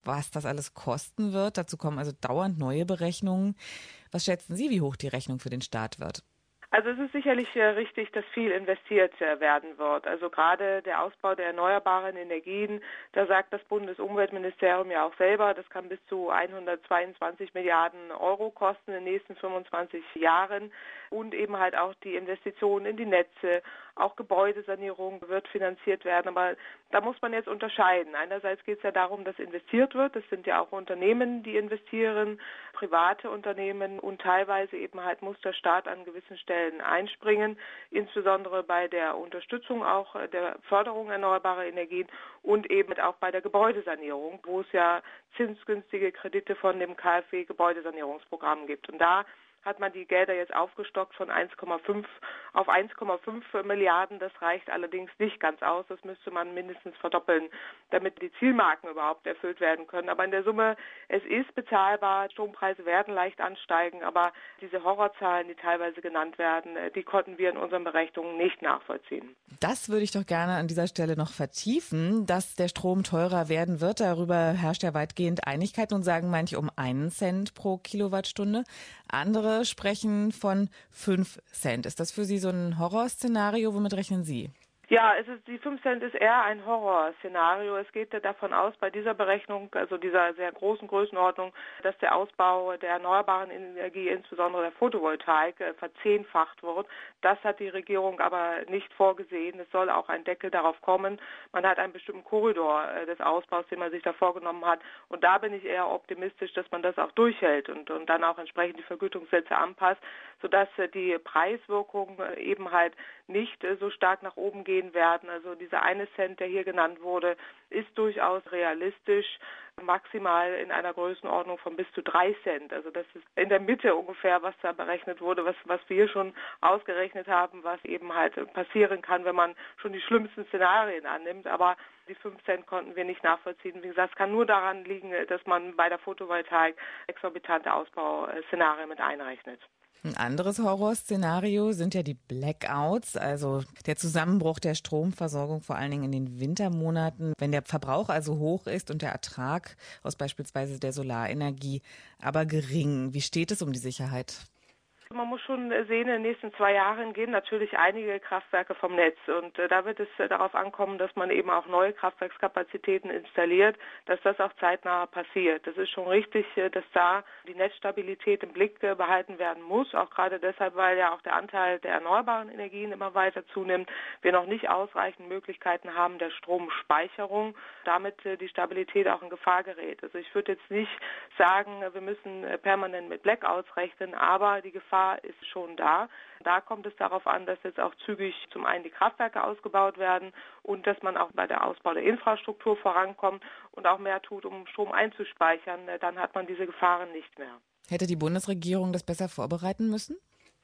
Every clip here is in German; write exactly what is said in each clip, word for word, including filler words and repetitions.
was das alles kosten wird. Dazu kommen also dauernd neue Berechnungen. Was schätzen Sie, wie hoch die Rechnung für den Staat wird? Also es ist sicherlich äh, richtig, dass viel investiert äh, werden wird. Also gerade der Ausbau der erneuerbaren Energien, da sagt das Bundesumweltministerium ja auch selber, das kann bis zu hundertzweiundzwanzig Milliarden Euro kosten in den nächsten fünfundzwanzig Jahren. Und eben halt auch die Investitionen in die Netze, auch Gebäudesanierung wird finanziert werden. Aber da muss man jetzt unterscheiden. Einerseits geht es ja darum, dass investiert wird. Das sind ja auch Unternehmen, die investieren, private Unternehmen, und teilweise eben halt muss der Staat an gewissen Stellen einspringen, insbesondere bei der Unterstützung auch der Förderung erneuerbarer Energien und eben auch bei der Gebäudesanierung, wo es ja zinsgünstige Kredite von dem K f W-Gebäudesanierungsprogramm gibt. Und da hat man die Gelder jetzt aufgestockt von eins Komma fünf auf eins Komma fünf Milliarden. Das reicht allerdings nicht ganz aus. Das müsste man mindestens verdoppeln, damit die Zielmarken überhaupt erfüllt werden können. Aber in der Summe, es ist bezahlbar. Strompreise werden leicht ansteigen, aber diese Horrorzahlen, die teilweise genannt werden, die konnten wir in unseren Berechnungen nicht nachvollziehen. Das würde ich doch gerne an dieser Stelle noch vertiefen, dass der Strom teurer werden wird. Darüber herrscht ja weitgehend Einigkeit und sagen manche um einen Cent pro Kilowattstunde. Andere sprechen von fünf Cent. Ist das für Sie so ein Horrorszenario? Womit rechnen Sie? Ja, es ist, die fünf Cent ist eher ein Horrorszenario. Es geht davon aus, bei dieser Berechnung, also dieser sehr großen Größenordnung, dass der Ausbau der erneuerbaren Energie, insbesondere der Photovoltaik, verzehnfacht wird. Das hat die Regierung aber nicht vorgesehen. Es soll auch ein Deckel darauf kommen. Man hat einen bestimmten Korridor des Ausbaus, den man sich da vorgenommen hat. Und da bin ich eher optimistisch, dass man das auch durchhält und, und dann auch entsprechend die Vergütungssätze anpasst, sodass die Preiswirkungen eben halt nicht so stark nach oben gehen werden. Also dieser eine Cent, der hier genannt wurde, ist durchaus realistisch, maximal in einer Größenordnung von bis zu drei Cent. Also das ist in der Mitte ungefähr, was da berechnet wurde, was, was wir schon ausgerechnet haben, was eben halt passieren kann, wenn man schon die schlimmsten Szenarien annimmt. Aber die fünf Cent konnten wir nicht nachvollziehen. Wie gesagt, es kann nur daran liegen, dass man bei der Photovoltaik exorbitante Ausbauszenarien mit einrechnet. Ein anderes Horrorszenario sind ja die Blackouts, also der Zusammenbruch der Stromversorgung, vor allen Dingen in den Wintermonaten, wenn der Verbrauch also hoch ist und der Ertrag aus beispielsweise der Solarenergie aber gering. Wie steht es um die Sicherheit? Man muss schon sehen, in den nächsten zwei Jahren gehen natürlich einige Kraftwerke vom Netz. Und äh, da wird es äh, darauf ankommen, dass man eben auch neue Kraftwerkskapazitäten installiert, dass das auch zeitnah passiert. Das ist schon richtig, äh, dass da die Netzstabilität im Blick äh, behalten werden muss. Auch gerade deshalb, weil ja auch der Anteil der erneuerbaren Energien immer weiter zunimmt. Wir noch nicht ausreichend Möglichkeiten haben der Stromspeicherung, damit äh, die Stabilität auch in Gefahr gerät. Also ich würde jetzt nicht sagen, wir müssen äh, permanent mit Blackouts rechnen, aber die Gefahr ist schon da. Da kommt es darauf an, dass jetzt auch zügig zum einen die Kraftwerke ausgebaut werden und dass man auch bei der Ausbau der Infrastruktur vorankommt und auch mehr tut, um Strom einzuspeichern. Dann hat man diese Gefahren nicht mehr. Hätte die Bundesregierung das besser vorbereiten müssen?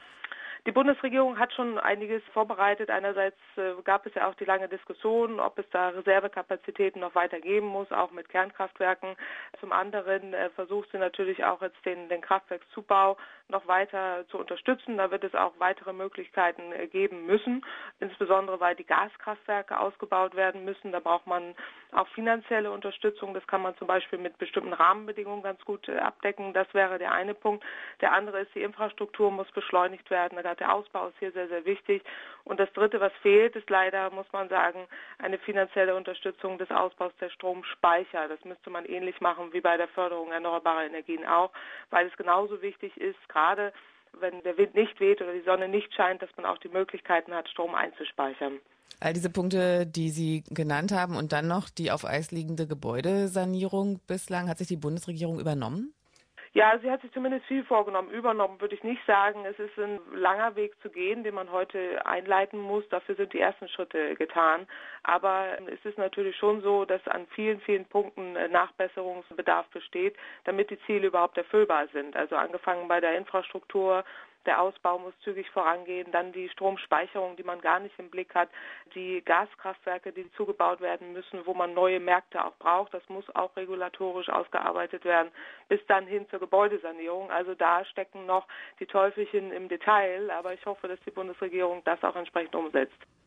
Die Bundesregierung hat schon einiges vorbereitet. Einerseits äh, gab es ja auch die lange Diskussion, ob es da Reservekapazitäten noch weiter geben muss, auch mit Kernkraftwerken. Zum anderen äh, versucht sie natürlich auch jetzt den, den Kraftwerkszubau noch weiter zu unterstützen. Da wird es auch weitere Möglichkeiten äh, geben müssen, insbesondere weil die Gaskraftwerke ausgebaut werden müssen. Da braucht man auch finanzielle Unterstützung. Das kann man zum Beispiel mit bestimmten Rahmenbedingungen ganz gut äh, abdecken. Das wäre der eine Punkt. Der andere ist, die Infrastruktur muss beschleunigt werden. Der Ausbau ist hier sehr, sehr wichtig. Und das Dritte, was fehlt, ist leider, muss man sagen, eine finanzielle Unterstützung des Ausbaus der Stromspeicher. Das müsste man ähnlich machen wie bei der Förderung erneuerbarer Energien auch, weil es genauso wichtig ist, gerade wenn der Wind nicht weht oder die Sonne nicht scheint, dass man auch die Möglichkeiten hat, Strom einzuspeichern. All diese Punkte, die Sie genannt haben und dann noch die auf Eis liegende Gebäudesanierung bislang, hat sich die Bundesregierung übernommen? Ja, sie hat sich zumindest viel vorgenommen. Übernommen würde ich nicht sagen. Es ist ein langer Weg zu gehen, den man heute einleiten muss. Dafür sind die ersten Schritte getan. Aber es ist natürlich schon so, dass an vielen, vielen Punkten Nachbesserungsbedarf besteht, damit die Ziele überhaupt erfüllbar sind. Also angefangen bei der Infrastruktur. Der Ausbau muss zügig vorangehen, dann die Stromspeicherung, die man gar nicht im Blick hat, die Gaskraftwerke, die zugebaut werden müssen, wo man neue Märkte auch braucht, das muss auch regulatorisch ausgearbeitet werden, bis dann hin zur Gebäudesanierung. Also da stecken noch die Teufelchen im Detail, aber ich hoffe, dass die Bundesregierung das auch entsprechend umsetzt.